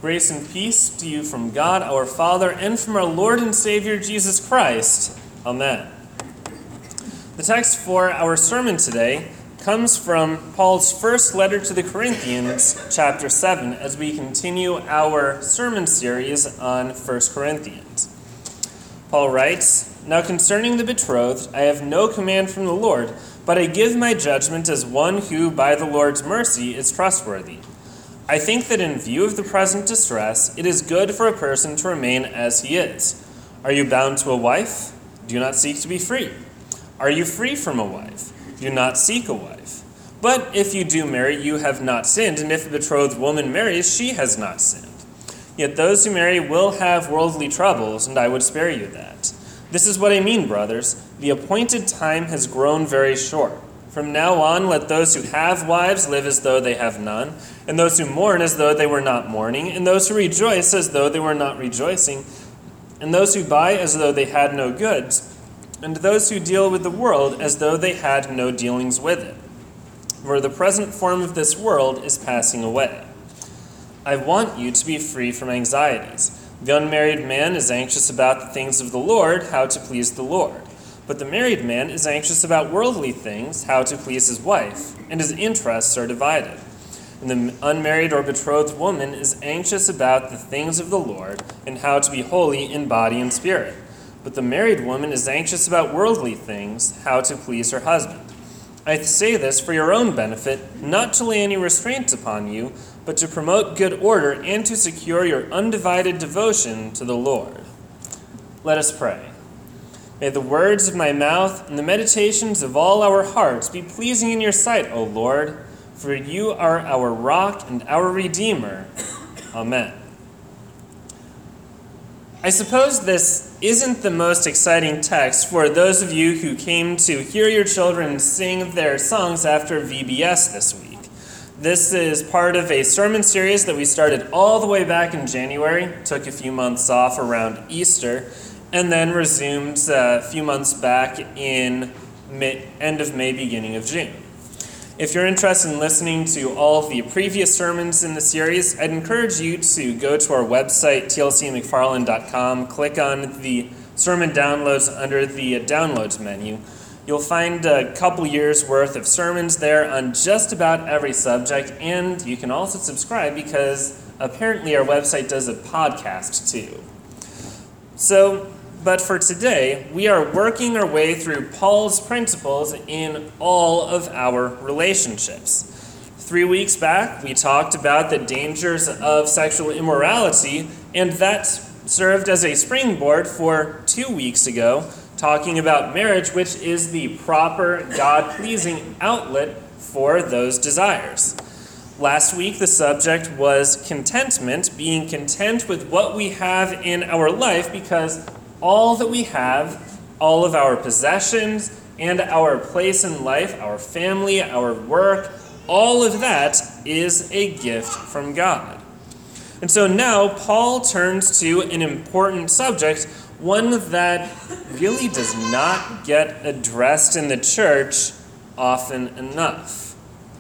Grace and peace to you from God our Father and from our Lord and Savior Jesus Christ. Amen. The text for our sermon today comes from Paul's first letter to the Corinthians, chapter 7, as we continue our sermon series on 1 Corinthians. Paul writes, "Now concerning the betrothed, I have no command from the Lord, but I give my judgment as one who, by the Lord's mercy, is trustworthy. I think that in view of the present distress, it is good for a person to remain as he is. Are you bound to a wife? Do not seek to be free. Are you free from a wife? Do not seek a wife. But if you do marry, you have not sinned, and if a betrothed woman marries, she has not sinned. Yet those who marry will have worldly troubles, and I would spare you that. This is what I mean, brothers. The appointed time has grown very short. From now on, let those who have wives live as though they have none, and those who mourn as though they were not mourning, and those who rejoice as though they were not rejoicing, and those who buy as though they had no goods, and those who deal with the world as though they had no dealings with it. For the present form of this world is passing away. I want you to be free from anxieties. The unmarried man is anxious about the things of the Lord, how to please the Lord. But the married man is anxious about worldly things, how to please his wife, and his interests are divided. And the unmarried or betrothed woman is anxious about the things of the Lord, and how to be holy in body and spirit. But the married woman is anxious about worldly things, how to please her husband. I say this for your own benefit, not to lay any restraints upon you, but to promote good order and to secure your undivided devotion to the Lord." Let us pray. May the words of my mouth and the meditations of all our hearts be pleasing in your sight, O Lord, for you are our rock and our Redeemer. Amen. I suppose this isn't the most exciting text for those of you who came to hear your children sing their songs after VBS this week. This is part of a sermon series that we started all the way back in January, took a few months off around Easter, and then resumed a few months back in end of May, beginning of June. If you're interested in listening to all of the previous sermons in the series, I'd encourage you to go to our website, tlcmcfarland.com, click on the sermon downloads under the downloads menu. You'll find a couple years' worth of sermons there on just about every subject, and you can also subscribe because apparently our website does a podcast too. But for today, we are working our way through Paul's principles in all of our relationships. 3 weeks back, we talked about the dangers of sexual immorality, and that served as a springboard for 2 weeks ago, talking about marriage, which is the proper, God-pleasing outlet for those desires. Last week, the subject was contentment, being content with what we have in our life, because all that we have, all of our possessions, and our place in life, our family, our work, all of that is a gift from God. And so now Paul turns to an important subject, one that really does not get addressed in the church often enough.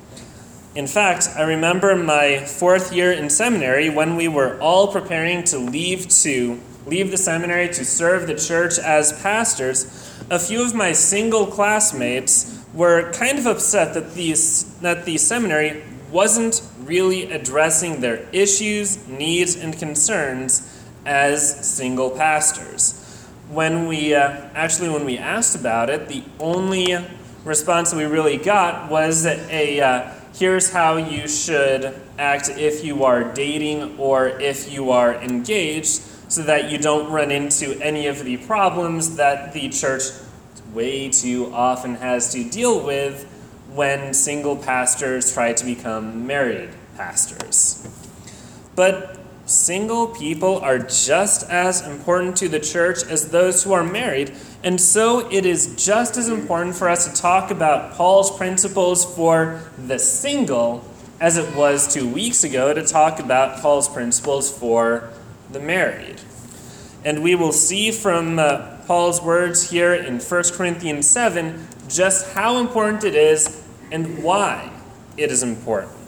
In fact, I remember my 4th year in seminary when we were all preparing to leave the seminary to serve the church as pastors. A few of my single classmates were kind of upset that the seminary wasn't really addressing their issues, needs, and concerns as single pastors. When we asked about it, the only response that we really got was here's how you should act if you are dating or if you are engaged, so that you don't run into any of the problems that the church way too often has to deal with when single pastors try to become married pastors. But single people are just as important to the church as those who are married, and so it is just as important for us to talk about Paul's principles for the single as it was 2 weeks ago to talk about Paul's principles for the married. And we will see from Paul's words here in 1 Corinthians 7 just how important it is and why it is important.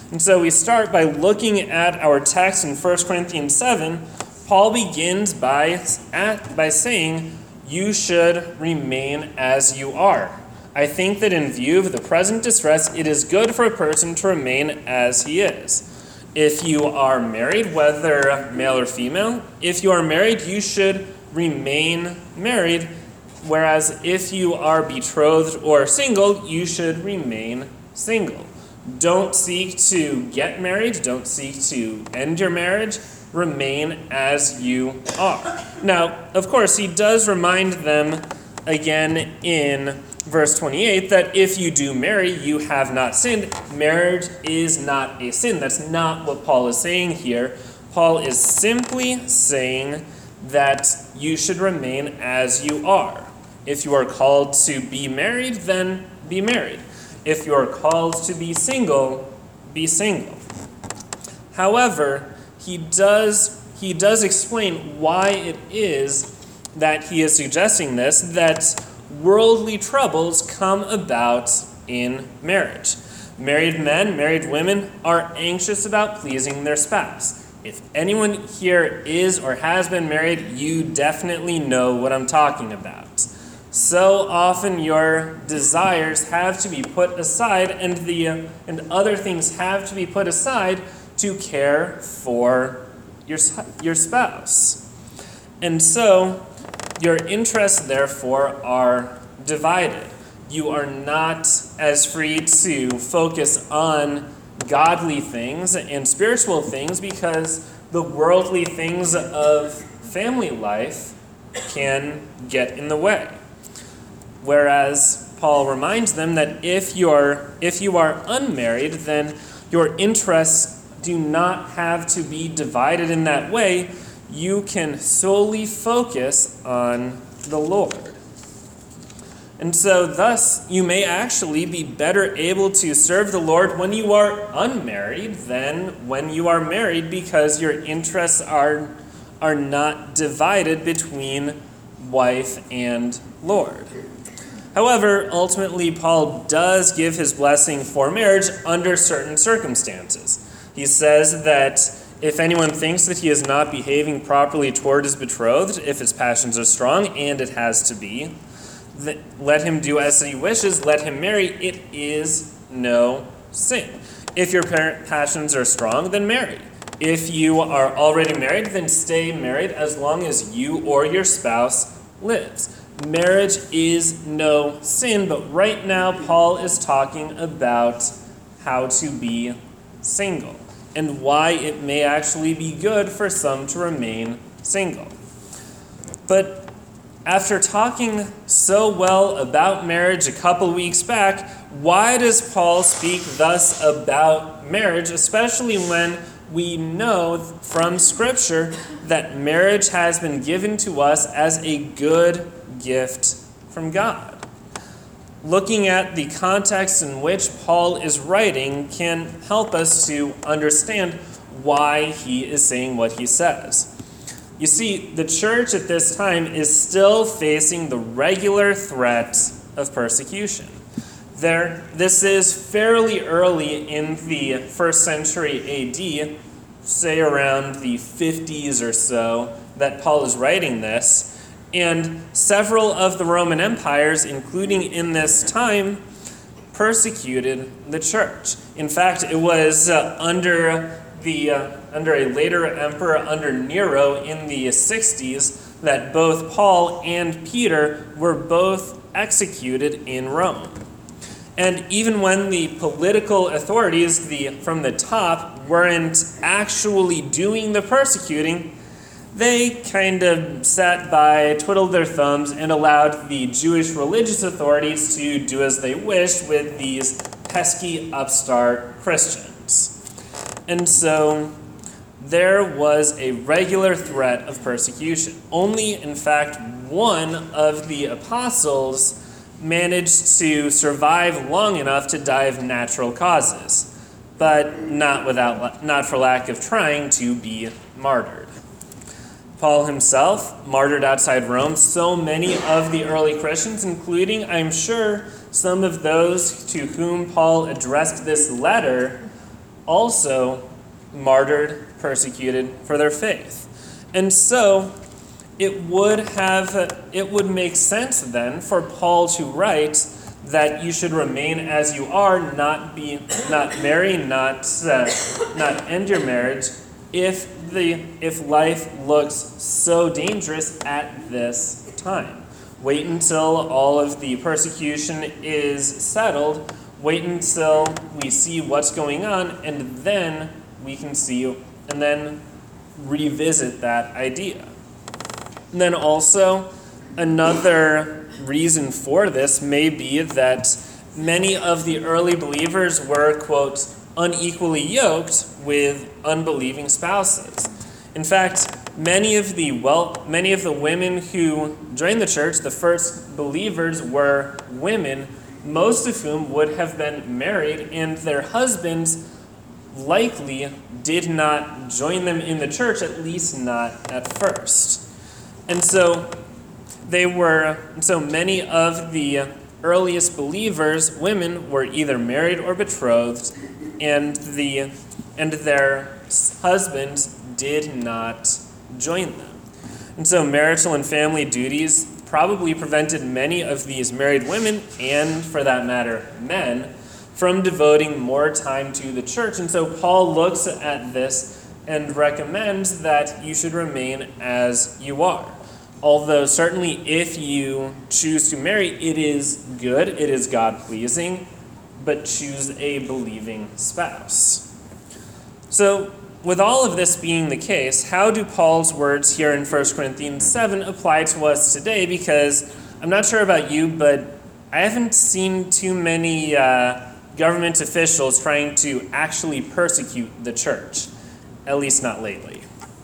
And so we start by looking at our text in 1 Corinthians 7. Paul begins by saying, "You should remain as you are." I think that in view of the present distress, it is good for a person to remain as he is. If you are married, whether male or female, if you are married, you should remain married. Whereas if you are betrothed or single, you should remain single. Don't seek to get married. Don't seek to end your marriage. Remain as you are. Now, of course, he does remind them again in verse 28 that if you do marry, you have not sinned. Marriage is not a sin. That's not what Paul is saying here. Paul is simply saying that you should remain as you are. If you are called to be married, then be married. If you are called to be single, be single. However, he does explain why it is that he is suggesting this, that worldly troubles come about in marriage. Married men, married women are anxious about pleasing their spouse. If anyone here is or has been married, you definitely know what I'm talking about. So often your desires have to be put aside, and other things have to be put aside to care for your spouse. And so your interests, therefore, are divided. You are not as free to focus on godly things and spiritual things because the worldly things of family life can get in the way. Whereas Paul reminds them that if you are unmarried, then your interests do not have to be divided in that way. You can solely focus on the Lord. And so thus, you may actually be better able to serve the Lord when you are unmarried than when you are married, because your interests are not divided between wife and Lord. However, ultimately, Paul does give his blessing for marriage under certain circumstances. He says that if anyone thinks that he is not behaving properly toward his betrothed, if his passions are strong, and it has to be, let him do as he wishes, let him marry. It is no sin. If your passions are strong, then marry. If you are already married, then stay married as long as you or your spouse lives. Marriage is no sin, but right now Paul is talking about how to be single and why it may actually be good for some to remain single. But after talking so well about marriage a couple weeks back, why does Paul speak thus about marriage, especially when we know from Scripture that marriage has been given to us as a good gift from God? Looking at the context in which Paul is writing can help us to understand why he is saying what he says. You see, the church at this time is still facing the regular threat of persecution. This is fairly early in the 1st century AD, say around the 50s or so, that Paul is writing this. And several of the Roman empires, including in this time, persecuted the church. In fact, it was under a later emperor, under Nero, in the 60s, that both Paul and Peter were both executed in Rome. And even when the political authorities from the top weren't actually doing the persecuting, they kind of sat by, twiddled their thumbs, and allowed the Jewish religious authorities to do as they wished with these pesky upstart Christians. And so there was a regular threat of persecution. Only, in fact, one of the apostles managed to survive long enough to die of natural causes, but not for lack of trying to be martyred. Paul himself, martyred outside Rome. So many of the early Christians, including, I'm sure, some of those to whom Paul addressed this letter, also martyred, persecuted for their faith. And so it would make sense then for Paul to write that you should remain as you are, not marry, not end your marriage, if life looks so dangerous at this time. Wait until all of the persecution is settled. Wait until we see what's going on, and then we can see, and then revisit that idea. And then also, another reason for this may be that many of the early believers were, quote, unequally yoked with unbelieving spouses. In fact, many of the women who joined the church, the first believers, were women, most of whom would have been married, and their husbands likely did not join them in the church, at least not at first. And so many of the earliest believers, women, were either married or betrothed, and their husbands did not join them. And so marital and family duties probably prevented many of these married women, and for that matter, men, from devoting more time to the church. And so Paul looks at this and recommends that you should remain as you are. Although certainly if you choose to marry, it is good, it is God-pleasing, but choose a believing spouse. So with all of this being the case, how do Paul's words here in 1 Corinthians 7 apply to us today? Because I'm not sure about you, but I haven't seen too many government officials trying to actually persecute the church, at least not lately.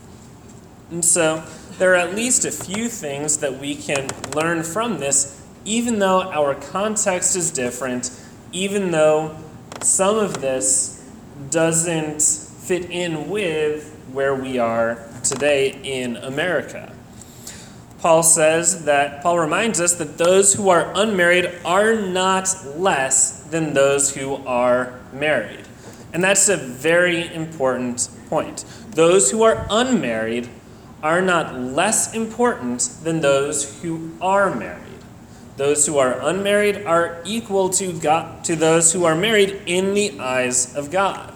And so there are at least a few things that we can learn from this, even though our context is different, even though some of this doesn't fit in with where we are today in America. Paul reminds us that those who are unmarried are not less than those who are married. And that's a very important point. Those who are unmarried are not less important than those who are married. Those who are unmarried are equal to those who are married in the eyes of God.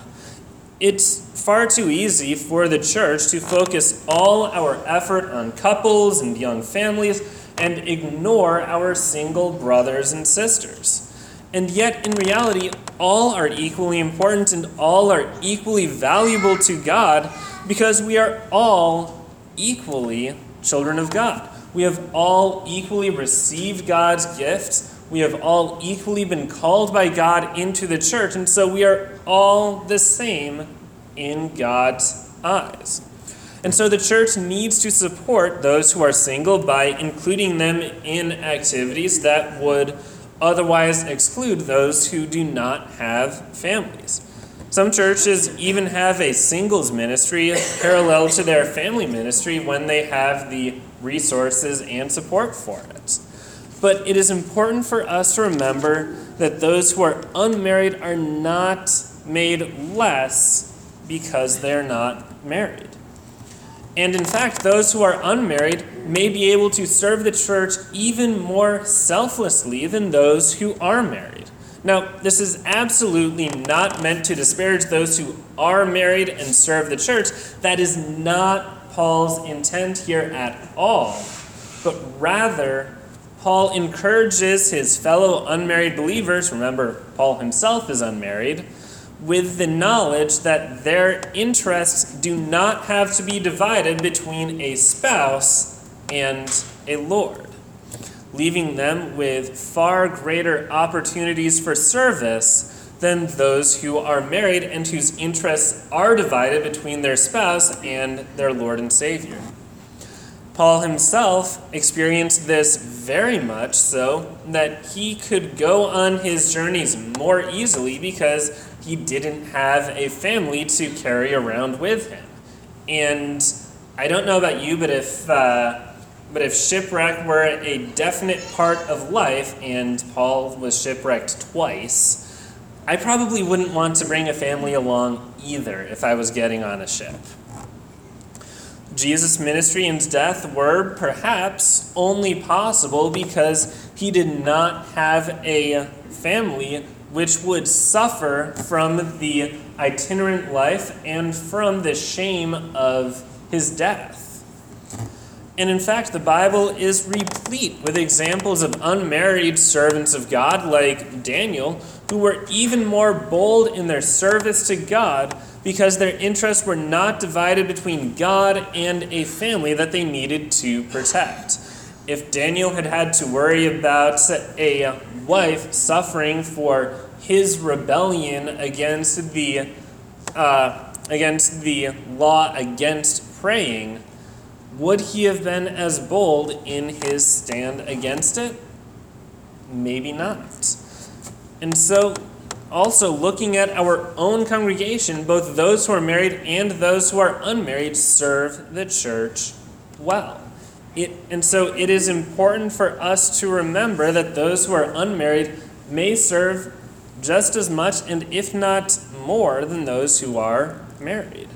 It's far too easy for the church to focus all our effort on couples and young families and ignore our single brothers and sisters. And yet, in reality, all are equally important and all are equally valuable to God because we are all equally children of God. We have all equally received God's gift. We have all equally been called by God into the church, and so we are all the same in God's eyes. And so the church needs to support those who are single by including them in activities that would otherwise exclude those who do not have families. Some churches even have a singles ministry parallel to their family ministry when they have the resources and support for it. But it is important for us to remember that those who are unmarried are not made less because they're not married. And in fact, those who are unmarried may be able to serve the church even more selflessly than those who are married. Now, this is absolutely not meant to disparage those who are married and serve the church. That is not Paul's intent here at all. But rather, Paul encourages his fellow unmarried believers, remember, Paul himself is unmarried, with the knowledge that their interests do not have to be divided between a spouse and a Lord, leaving them with far greater opportunities for service than those who are married and whose interests are divided between their spouse and their Lord and Savior. Paul himself experienced this very much so that he could go on his journeys more easily because he didn't have a family to carry around with him. And I don't know about you, but if shipwreck were a definite part of life, and Paul was shipwrecked twice, I probably wouldn't want to bring a family along either if I was getting on a ship. Jesus' ministry and death were perhaps only possible because he did not have a family which would suffer from the itinerant life and from the shame of his death. And in fact, the Bible is replete with examples of unmarried servants of God like Daniel, who were even more bold in their service to God because their interests were not divided between God and a family that they needed to protect. If Daniel had had to worry about a wife suffering for his rebellion against the law against praying, would he have been as bold in his stand against it? Maybe not. And so, also looking at our own congregation, both those who are married and those who are unmarried serve the church well. And so it is important for us to remember that those who are unmarried may serve just as much and if not more than those who are married.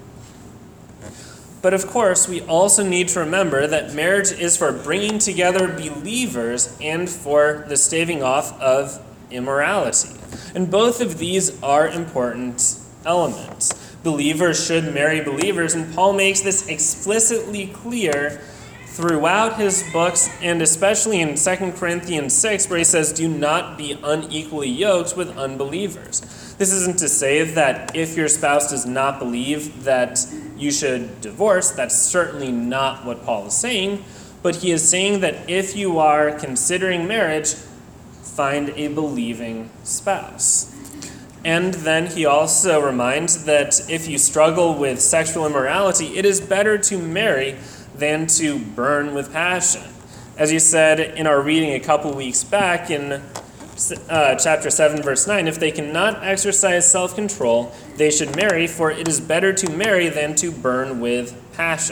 But of course, we also need to remember that marriage is for bringing together believers and for the staving off of immorality. And both of these are important elements. Believers should marry believers, and Paul makes this explicitly clear throughout his books, and especially in 2 Corinthians 6, where he says, do not be unequally yoked with unbelievers. This isn't to say that if your spouse does not believe that you should divorce. That's certainly not what Paul is saying, but he is saying that if you are considering marriage, find a believing spouse. And then he also reminds that if you struggle with sexual immorality, it is better to marry than to burn with passion. As you said in our reading a couple weeks back in chapter 7, verse 9, if they cannot exercise self-control, they should marry, for it is better to marry than to burn with passion.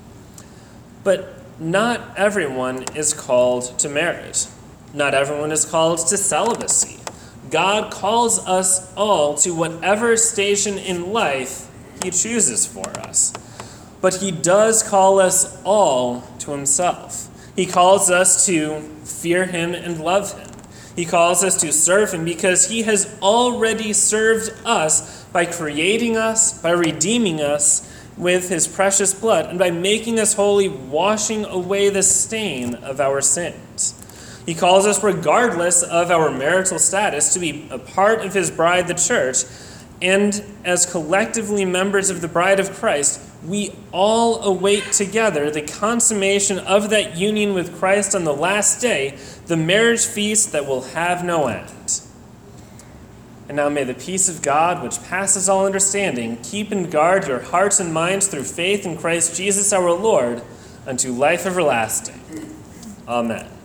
But not everyone is called to marriage. Not everyone is called to celibacy. God calls us all to whatever station in life he chooses for us. But he does call us all to himself. He calls us to fear him and love him. He calls us to serve him because he has already served us by creating us, by redeeming us with his precious blood, and by making us holy, washing away the stain of our sins. He calls us, regardless of our marital status, to be a part of his bride, the church, and as collectively members of the bride of Christ, we all await together the consummation of that union with Christ on the last day, the marriage feast that will have no end. And now may the peace of God, which passes all understanding, keep and guard your hearts and minds through faith in Christ Jesus our Lord, unto life everlasting. Amen.